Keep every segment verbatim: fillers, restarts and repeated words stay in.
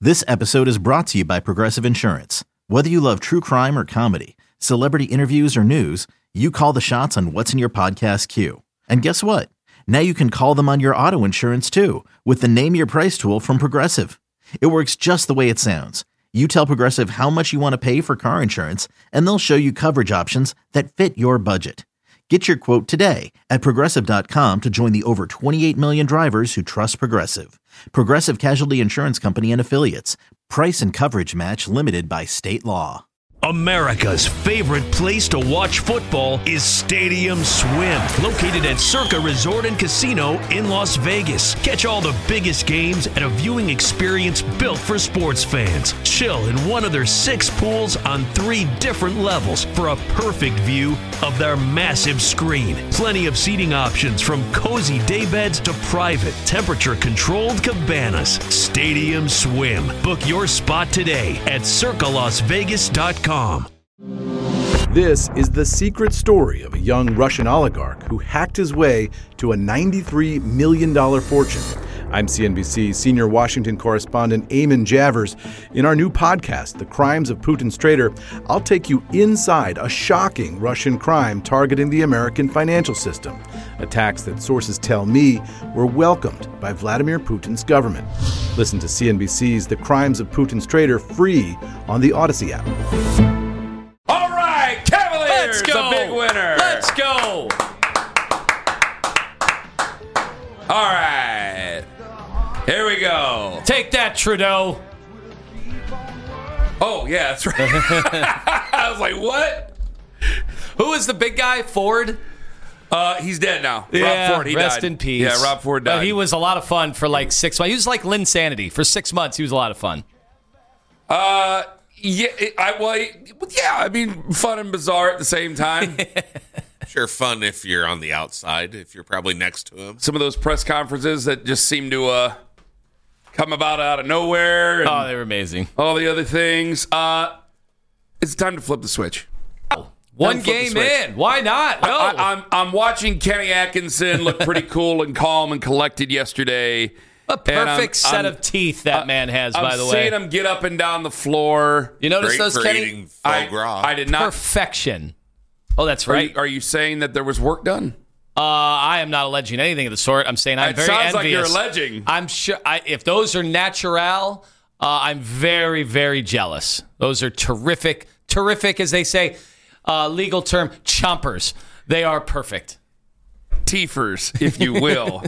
This episode is brought to you by Progressive Insurance. Whether you love true crime or comedy, celebrity interviews or news, you call the shots on what's in your podcast queue. And guess what? Now you can call them on your auto insurance too with the Name Your Price tool from Progressive. It works just the way it sounds. You tell Progressive how much you want to pay for car insurance, and they'll show you coverage options that fit your budget. Get your quote today at Progressive dot com to join the over twenty-eight million drivers who trust Progressive. Progressive Casualty Insurance Company and Affiliates. Price and coverage match limited by state law. America's favorite place to watch football is Stadium Swim, located at Circa Resort and Casino in Las Vegas. Catch all the biggest games at a viewing experience built for sports fans. Chill in one of their six pools on three different levels for a perfect view of their massive screen. Plenty of seating options from cozy daybeds to private, temperature-controlled cabanas. Stadium Swim. Book your spot today at circa las vegas dot com. This is the secret story of a young Russian oligarch who hacked his way to a ninety-three million dollars fortune. I'm C N B C senior Washington correspondent Eamon Javers. In our new podcast, The Crimes of Putin's Traitor, I'll take you inside a shocking Russian crime targeting the American financial system. Attacks that sources tell me were welcomed by Vladimir Putin's government. Listen to C N B C's The Crimes of Putin's Traitor free on the Odyssey app. All right, Cavaliers, Let's go. a big winner. Let's go. All right, here we go. Take that, Trudeau. Oh, yeah, that's right. I was like, what? Who is the big guy? Ford? Uh, he's dead now. Yeah, Rob Ford, he rest died. in peace. Yeah, Rob Ford died. But he was a lot of fun for like six months. He was like Lynn Sanity. For six months, he was a lot of fun. Uh, yeah, it, I well, yeah. I mean, fun and bizarre at the same time. Sure, fun if you're on the outside, if you're probably next to him. Some of those press conferences that just seem to uh come about out of nowhere. And Oh, they were amazing. all the other things. Uh, it's time to flip the switch. One flip the game switch. in. Why not? No. I, I'm I'm watching Kenny Atkinson look pretty cool and calm and collected yesterday. a and I'm- perfect set I'm- of teeth that man has, I'm by the seeing way. him get up and down the floor. You notice Great those, for Kenny? eating foie I, gras. I did not. Perfection. Oh, that's Are right. you, are you saying that there was work done? Uh, I am not alleging anything of the sort. I'm saying I'm It very sounds envious. like you're alleging. I'm sure I, if those are natural, uh, I'm very, very jealous. Those are terrific, terrific, as they say, uh, legal term, chompers. They are perfect. Teefers, if you will.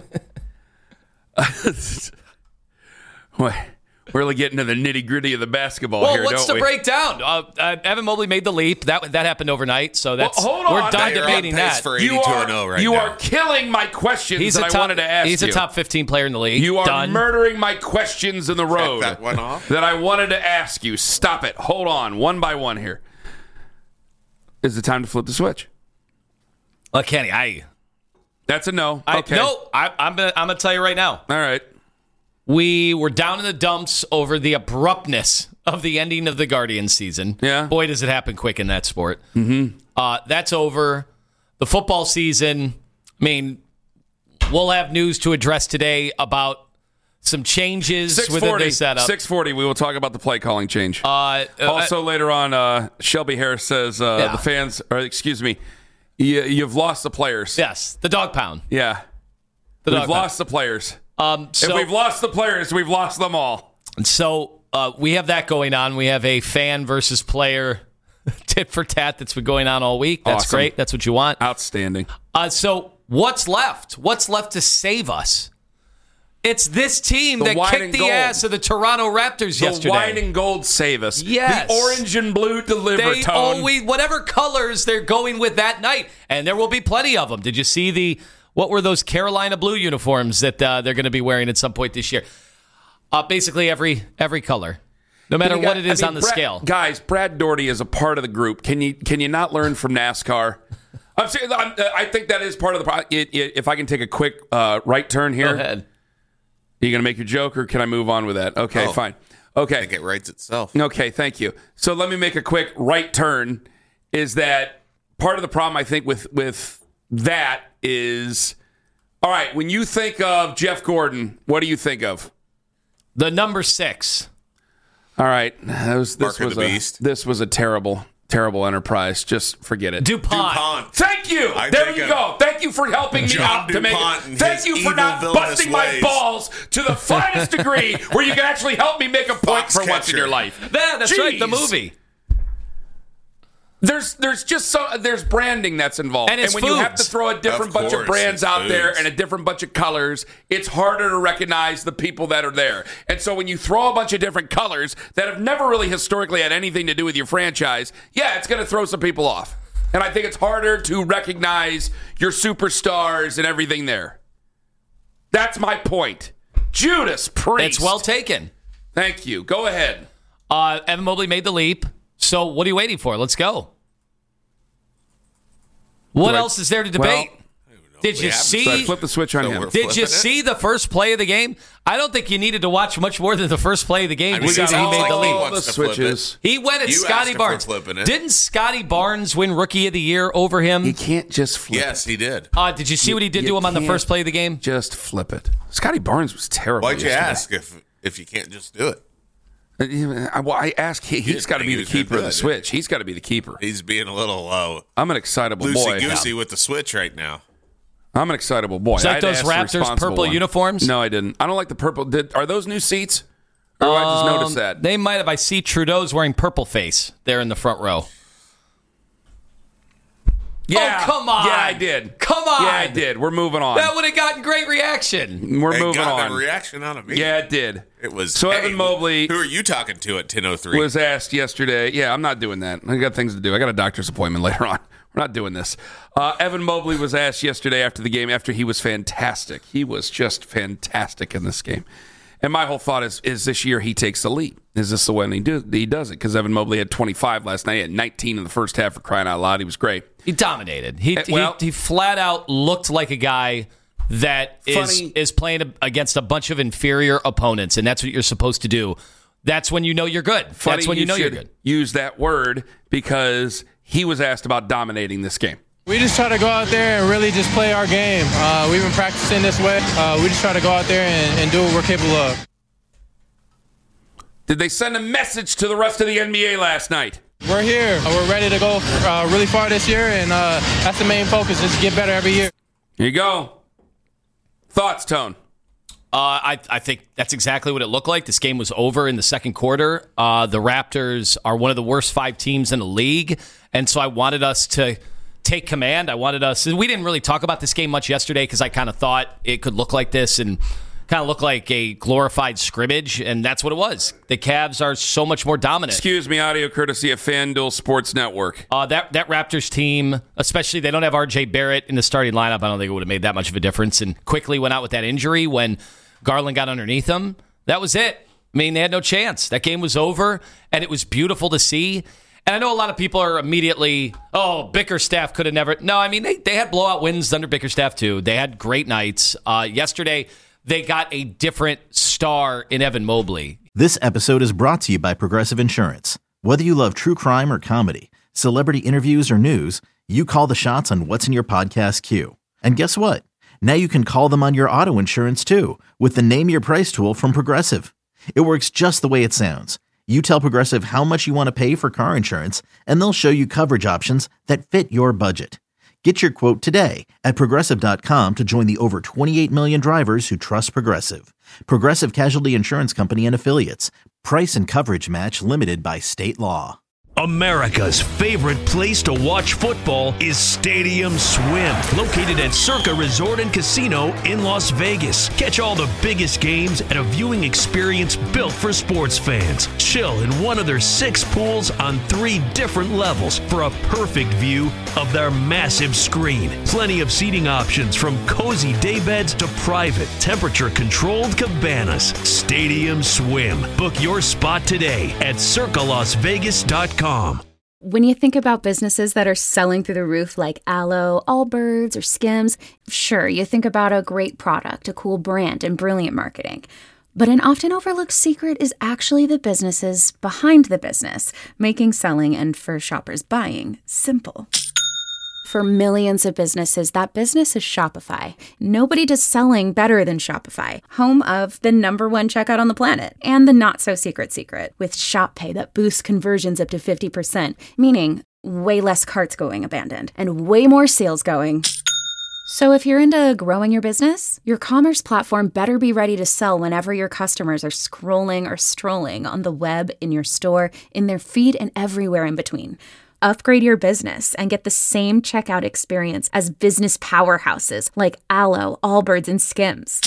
Boy, we're really getting to the nitty gritty of the basketball Well, here, what's don't the we? breakdown? Uh, uh, Evan Mobley made the leap. That that happened overnight, so that's Well, hold on. we're done You're on debating pace that. for You eighty-two are, and oh right you now. are killing my questions He's that a I top. wanted to ask he's you. a top fifteen player in the league. You are done. murdering my questions in the road that one off. that I wanted to ask you. Stop it. Hold on. One by one here. Is it time to flip the switch? Uh, Kenny, I, That's a no. I okay. no, I, I'm gonna I'm gonna tell you right now. All right. We were down in the dumps over the abruptness of the ending of the Guardians season. Yeah. Boy, does it happen quick in that sport. Mm-hmm. Uh, that's over. The football season, I mean, we'll have news to address today about some changes within six forty. the setup. six forty. We will talk about the play calling change. Uh, uh, also, later on, uh, Shelby Harris says uh, Yeah. the fans, or excuse me, you, you've lost the players. yes, the dog pound. Yeah. The We've dog lost the players. pound. Um, so, if we've lost the players, we've lost them all. So uh, we have that going on. We have a fan versus player tit for tat that's been going on all week. That's Awesome. great. That's what you want. Outstanding. Uh, so what's left? What's left to save us? It's this team The that white kicked and the gold. ass of the Toronto Raptors The yesterday. white and gold save us. Yes. The orange and blue deliver they tone. always, whatever colors they're going with that night, and there will be plenty of them. Did you see the, what were those Carolina blue uniforms that uh, they're going to be wearing at some point this year? Uh, basically every every color, no matter You what got- it is I mean, on the Brad- scale. Guys, Brad Doherty is a part of the group. Can you can you not learn from NASCAR? I'm saying I'm, I think that is part of the problem. It, it, if I can take a quick uh, right turn here. Go ahead. Are you going to make your joke, or can I move on with that? Okay, Oh. fine. I Okay. think it writes itself. Okay, thank you. So let me make a quick right turn. Is that part of the problem, I think, with with that is, all right, when you think of Jeff Gordon, what do you think of? The number six. All right. That was, this, Mark of was the a, Beast. this was a terrible, terrible enterprise. Just forget it. DuPont. DuPont. Thank you. I there think you a- go. Thank you for helping me John out to make DuPont it. and Thank his you for evil, not villainous busting my ways. balls to the finest degree where you can actually help me make a point for once in Foxcatcher. your life. Yeah, that's right, the Jeez. movie. There's there's just so there's branding that's involved, And it's when you have to foods. throw a different Of bunch of course, brands it's out there foods. and a different bunch of colors, it's harder to recognize the people that are there. And so when you throw a bunch of different colors that have never really historically had anything to do with your franchise, yeah, it's going to throw some people off. And I think it's harder to recognize your superstars and everything there. That's my point. Judas Priest. It's well taken. Thank you. Go ahead. Uh, Evan Mobley made the leap. So what are you waiting for? Let's go. What Do I- else is there to debate? Did you Yeah, see? So I flip the switch on So him. we're- Did flipping you it? see the first play of the game? I don't think you needed to watch much more than the first play of the game I to mean, see we that got he made the all leap. the- All the wants to flip switches. He went at You Scotty asked him for Barnes. flipping it. Didn't Scotty Barnes win Rookie of the Year over You him? can't just flip Yes, he did. Uh, did you see what he did you to him on the can't first play of the game? Just flip it. Scotty Barnes was terrible. Why'd you yesterday. ask if if you can't just do it? Uh, I, well, I ask. He, he's didn't got to think be he the was gonna keeper of do the it. switch. He's got to be the keeper. He's being a little uh, I'm an excitable boy. loosey goosey with the switch right now. I'm an excitable boy. Is that I'd those ask the Raptors responsible purple one. uniforms? No, I didn't. I don't like the purple. Did, are those new seats? Or did I just notice Um, that? They might have. I see Trudeau's wearing purple face there in the front row. yeah. Oh, come on. Yeah, I did. Come on. Yeah, I did. We're moving on. That would have gotten great reaction. We're It moving got on. a reaction out of me. Yeah, it did. It was So hey, Evan Mobley Who are you talking to at ten oh three? was asked yesterday. Yeah, I'm not doing that. I got things to do. I got a doctor's appointment later on. We're not doing this. Uh, Evan Mobley was asked yesterday after the game, after he was fantastic. He was just fantastic in this game. And my whole thought is, is this year he takes the lead. Is this the way he, do, he does it? Because Evan Mobley had twenty-five last night. He had nineteen in the first half for crying out loud. He was great. He dominated. He, Uh, well- he, he flat out looked like a guy that is, Funny- is playing against a bunch of inferior opponents, and that's what you're supposed to do. That's when you know you're good. Funny That's when you know you're should good. use that word because he was asked about dominating this game. We just try to go out there and really just play our game. Uh, we've been practicing this way. Uh, we just try to go out there and, and do what we're capable of. Did they send a message to the rest of the N B A last night? We're here. Uh, we're ready to go uh, really far this year, and uh, that's the main focus, is to get better every year. Here you go. Thoughts, Tone? Uh, I, I think that's exactly what it looked like. This game was over in the second quarter. Uh, the Raptors are one of the worst five teams in the league, and so I wanted us to take command. I wanted us. We didn't really talk about this game much yesterday because I kind of thought it could look like this and kind of look like a glorified scrimmage, and that's what it was. The Cavs are so much more dominant. Excuse me, audio courtesy of FanDuel Sports Network. Uh, that that Raptors team, especially they don't have R J Barrett in the starting lineup. I don't think it would have made that much of a difference. And quickly went out with that injury when Garland got underneath him. That was it. I mean, they had no chance. That game was over, and it was beautiful to see. And I know a lot of people are immediately, oh, Bickerstaff could have never. No, I mean, they, they had blowout wins under Bickerstaff, too. They had great nights. Uh, yesterday, they got a different star in Evan Mobley. This episode is brought to you by Progressive Insurance. Whether you love true crime or comedy, celebrity interviews or news, you call the shots on what's in your podcast queue. And guess what? Now you can call them on your auto insurance too with the Name Your Price tool from Progressive. It works just the way it sounds. You tell Progressive how much you want to pay for car insurance, and they'll show you coverage options that fit your budget. Get your quote today at Progressive dot com to join the over twenty-eight million drivers who trust Progressive. Progressive Casualty Insurance Company and Affiliates. Price and coverage match limited by state law. America's favorite place to watch football is Stadium Swim, located at Circa Resort and Casino in Las Vegas. Catch all the biggest games at a viewing experience built for sports fans. Chill in one of their six pools on three different levels for a perfect view of their massive screen. Plenty of seating options from cozy daybeds to private, temperature-controlled cabanas. Stadium Swim. Book your spot today at circa las vegas dot com. When you think about businesses that are selling through the roof like Aloe, Allbirds, or Skims, sure, you think about a great product, a cool brand, and brilliant marketing. But an often overlooked secret is actually the businesses behind the business, making selling and for shoppers buying simple. For millions of businesses, that business is Shopify. Nobody does selling better than Shopify, home of the number one checkout on the planet and the not-so-secret secret with Shop Pay that boosts conversions up to fifty percent, meaning way less carts going abandoned and way more sales going. So if you're into growing your business, your commerce platform better be ready to sell whenever your customers are scrolling or strolling on the web, in your store, in their feed, and everywhere in between. Upgrade your business and get the same checkout experience as business powerhouses like Alo, Allbirds, and Skims.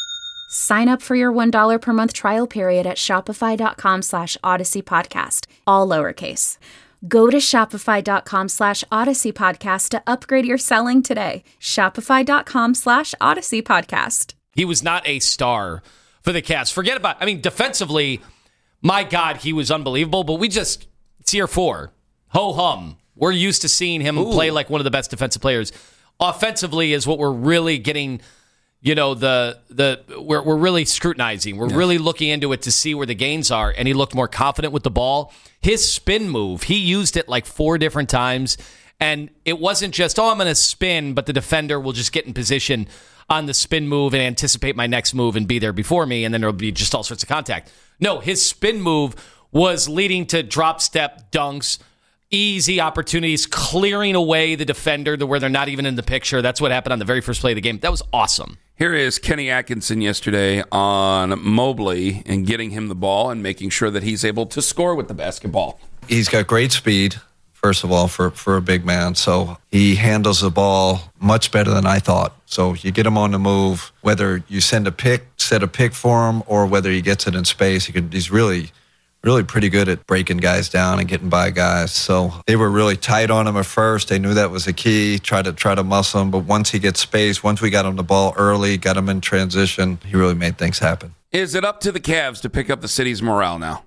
Sign up for your one dollar per month trial period at shopify.com slash Odyssey Podcast, all lowercase. Go to shopify.com slash Odyssey Podcast to upgrade your selling today. Shopify.com slash Odyssey Podcast. He was not a star for the Cavs. Forget about, I mean, defensively, my God, he was unbelievable, but we just, it's year four. Ho-hum. We're used to seeing him Ooh. play like one of the best defensive players. Offensively is what we're really getting, you know, the the we're we're really scrutinizing. We're yeah. really looking into it to see where the gains are, and he looked more confident with the ball. His spin move, he used it like four different times, and it wasn't just, oh, I'm going to spin, but the defender will just get in position on the spin move and anticipate my next move and be there before me, and then there'll be just all sorts of contact. No, his spin move was leading to drop step dunks, easy opportunities, clearing away the defender to where they're not even in the picture. That's what happened on the very first play of the game. That was awesome. Here is Kenny Atkinson yesterday on Mobley and getting him the ball and making sure that he's able to score with the basketball. He's got great speed, first of all, for, for a big man. So he handles the ball much better than I thought. So you get him on the move, whether you send a pick, set a pick for him, or whether he gets it in space, he can, he's really... really pretty good at breaking guys down and getting by guys. So they were really tight on him at first. They knew that was the key, try to try to muscle him. But once he gets space, once we got him the ball early, got him in transition, he really made things happen. Is it up to the Cavs to pick up the city's morale now?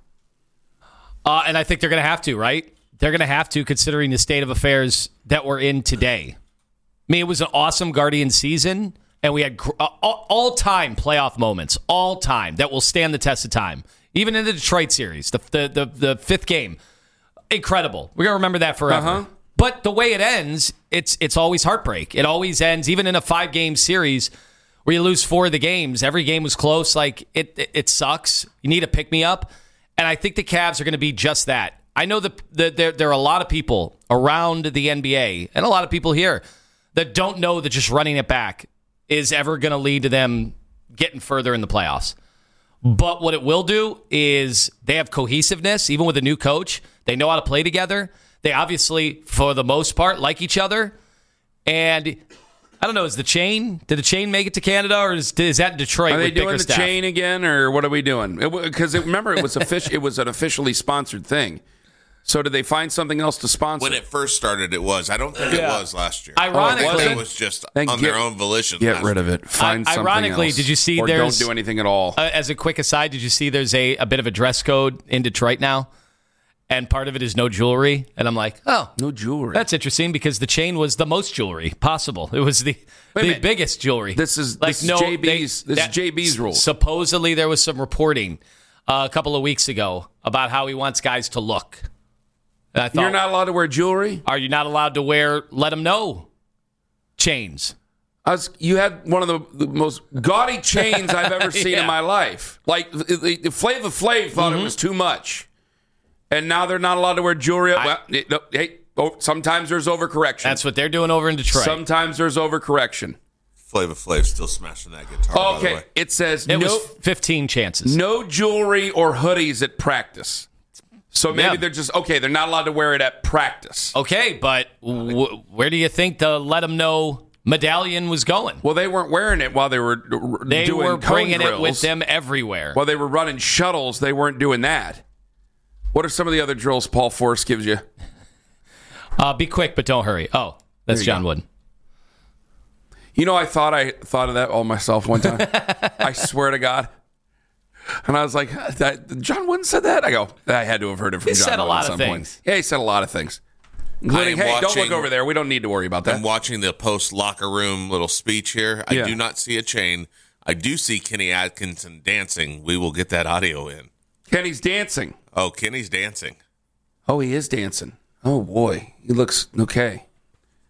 Uh, and I think they're going to have to, right? They're going to have to, considering the state of affairs that we're in today. I mean, it was an awesome Guardian season, and we had uh, all-time playoff moments, all-time, that will stand the test of time. Even in the Detroit series, the the the, the fifth game, incredible. We're going to remember that forever. Uh-huh. But the way it ends, it's it's always heartbreak. It always ends, even in a five-game series where you lose four of the games. Every game was close. Like, it, it, it sucks. You need a pick-me-up. And I think the Cavs are going to be just that. I know that the, there, there are a lot of people around the N B A and a lot of people here that don't know that just running it back is ever going to lead to them getting further in the playoffs. But what it will do is they have cohesiveness, even with a new coach. They know how to play together. They obviously, for the most part, like each other. And I don't know, is the chain, did the chain make it to Canada, or is, is that in Detroit? Are they with doing the staff? chain again, or what are we doing? Because remember, it was offic- it was an officially sponsored thing. So did they find something else to sponsor? When it first started, it was. I don't think yeah. it was last year. Ironically, I think it was just then on get, their own volition. Get rid of it. Find I, something ironically, else. did you see or there's... don't do anything at all. Uh, as a quick aside, did you see there's a, a bit of a dress code in Detroit now? And part of it is no jewelry. And I'm like, oh. No jewelry. That's interesting because the chain was the most jewelry possible. It was the, the biggest jewelry. This is, like, this no, is J B's, they, this is J B's rule. Supposedly there was some reporting uh, a couple of weeks ago about how he wants guys to look. And I thought, you're not allowed to wear jewelry? Are you not allowed to wear, let them know, chains? I was, you had one of the, the most gaudy chains I've ever seen yeah. in my life. Like, the, the Flava Flav thought mm-hmm. it was too much. And now they're not allowed to wear jewelry. I, well, it, no, hey, oh, sometimes there's overcorrection. That's what they're doing over in Detroit. Sometimes there's overcorrection. Flava Flav still smashing that guitar, okay, by the way. It says it no, was fifteen chances. No jewelry or hoodies at practice. So maybe yeah. they're just, okay, they're not allowed to wear it at practice. Okay, but w- where do you think the let them know medallion was going? Well, they weren't wearing it while they were r- they doing were bringing drills. it with them everywhere. While they were running shuttles, they weren't doing that. What are some of the other drills Paul Force gives you? Uh, be quick, but don't hurry. Oh, that's John go. Wooden. You know, I thought I thought of that all myself one time. I swear to God. And I was like, that, John Wooden said that? I go, I had to have heard it from he John said Wooden a lot at some of things. point. Yeah, he said a lot of things. Including, hey, watching, don't look over there. We don't need to worry about that. I'm watching the post-locker room little speech here. I yeah. do not see a chain. I do see Kenny Atkinson dancing. We will get that audio in. Kenny's dancing. Oh, Kenny's dancing. Oh, he is dancing. Oh, boy. He looks okay.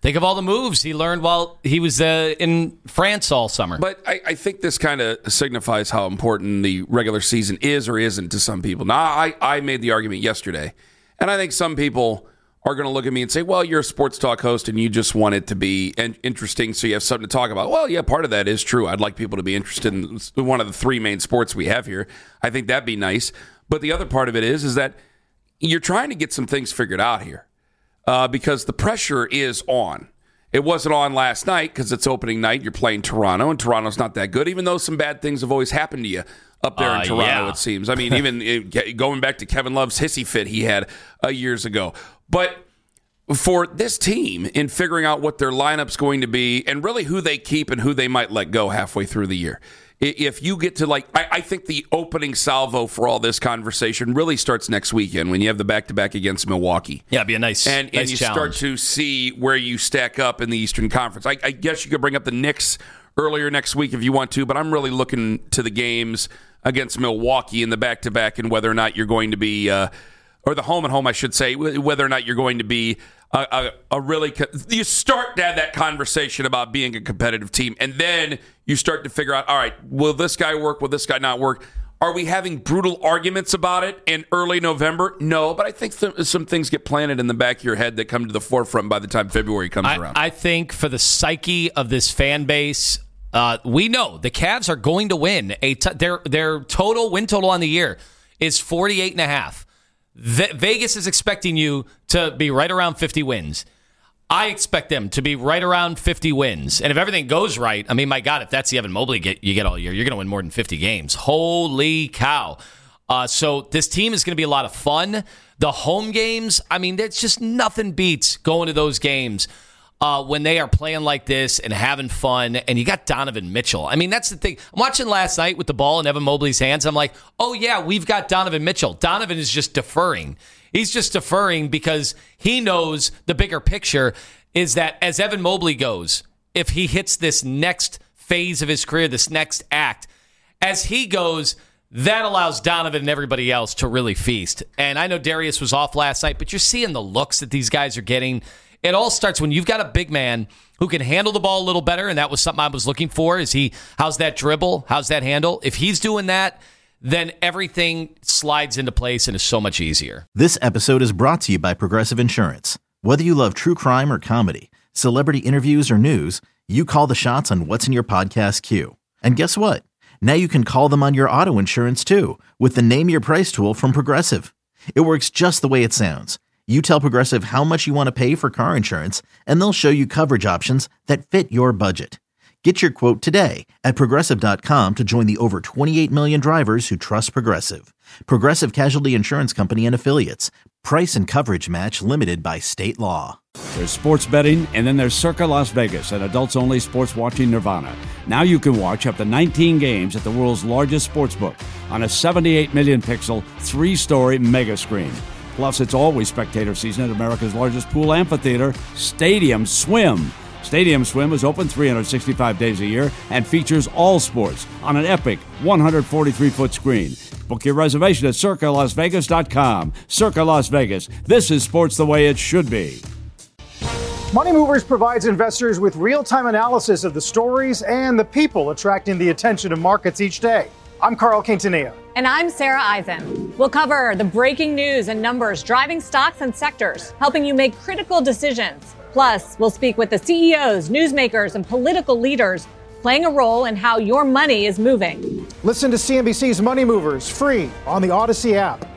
Think of all the moves he learned while he was uh, in France all summer. But I, I think this kind of signifies how important the regular season is or isn't to some people. Now, I, I made the argument yesterday, and I think some people are going to look at me and say, well, you're a sports talk host and you just want it to be interesting so you have something to talk about. Well, yeah, part of that is true. I'd like people to be interested in one of the three main sports we have here. I think that'd be nice. But the other part of it is, is that you're trying to get some things figured out here. Uh, because the pressure is on. It wasn't on last night because it's opening night. You're playing Toronto, and Toronto's not that good, even though some bad things have always happened to you up there uh, in Toronto, yeah. it seems. I mean, even it, going back to Kevin Love's hissy fit he had uh, years ago. But for this team, in figuring out what their lineup's going to be and really who they keep and who they might let go halfway through the year, if you get to, like, I, I think the opening salvo for all this conversation really starts next weekend when you have the back-to-back against Milwaukee. Yeah, it'd be a nice And, nice and you challenge. start to see where you stack up in the Eastern Conference. I, I guess you could bring up the Knicks earlier next week if you want to, but I'm really looking to the games against Milwaukee in the back-to-back and whether or not you're going to be, uh, or the home-and-home, I should say, whether or not you're going to be A, a, a really you start to have that conversation about being a competitive team, and then you start to figure out, all right, will this guy work? Will this guy not work? Are we having brutal arguments about it in early November? No, but I think th- some things get planted in the back of your head that come to the forefront by the time February comes I, around. I think for the psyche of this fan base, uh, we know the Cavs are going to win. A t- their their total win total on the year is forty-eight and a half. Ve- Vegas is expecting you to be right around fifty wins. I expect them to be right around fifty wins. And if everything goes right, I mean, my God, if that's the Evan Mobley get, you get all year, you're going to win more than fifty games. Holy cow. Uh, so this team is going to be a lot of fun. The home games, I mean, there's just nothing beats going to those games uh, when they are playing like this and having fun. And you got Donovan Mitchell. I mean, that's the thing. I'm watching last night with the ball in Evan Mobley's hands. I'm like, oh, yeah, we've got Donovan Mitchell. Donovan is just deferring. He's just deferring because he knows the bigger picture is that as Evan Mobley goes, if he hits this next phase of his career, this next act, as he goes, that allows Donovan and everybody else to really feast. And I know Darius was off last night, but you're seeing the looks that these guys are getting. It all starts when you've got a big man who can handle the ball a little better, and that was something I was looking for. Is he? How's that dribble? How's that handle? If he's doing that, then everything slides into place and is so much easier. This episode is brought to you by Progressive Insurance. Whether you love true crime or comedy, celebrity interviews or news, you call the shots on what's in your podcast queue. And guess what? Now you can call them on your auto insurance too with the Name Your Price tool from Progressive. It works just the way it sounds. You tell Progressive how much you want to pay for car insurance, and they'll show you coverage options that fit your budget. Get your quote today at Progressive dot com to join the over twenty-eight million drivers who trust Progressive. Progressive Casualty Insurance Company and Affiliates. Price and coverage match limited by state law. There's sports betting, and then there's Circa Las Vegas, an adults-only sports watching nirvana. Now you can watch up to nineteen games at the world's largest sportsbook on a seventy-eight million pixel, three-story mega screen. Plus, it's always spectator season at America's largest pool amphitheater, Stadium Swim. Stadium Swim is open three hundred sixty-five days a year and features all sports on an epic one hundred forty-three foot screen. Book your reservation at Circa Las Vegas dot com. Circa Las Vegas. This is sports the way it should be. Money Movers provides investors with real-time analysis of the stories and the people attracting the attention of markets each day. I'm Carl Quintanilla. And I'm Sarah Eisen. We'll cover the breaking news and numbers driving stocks and sectors, helping you make critical decisions. Plus, we'll speak with the C E Os, newsmakers, and political leaders playing a role in how your money is moving. Listen to C N B C's Money Movers free on the Odyssey app.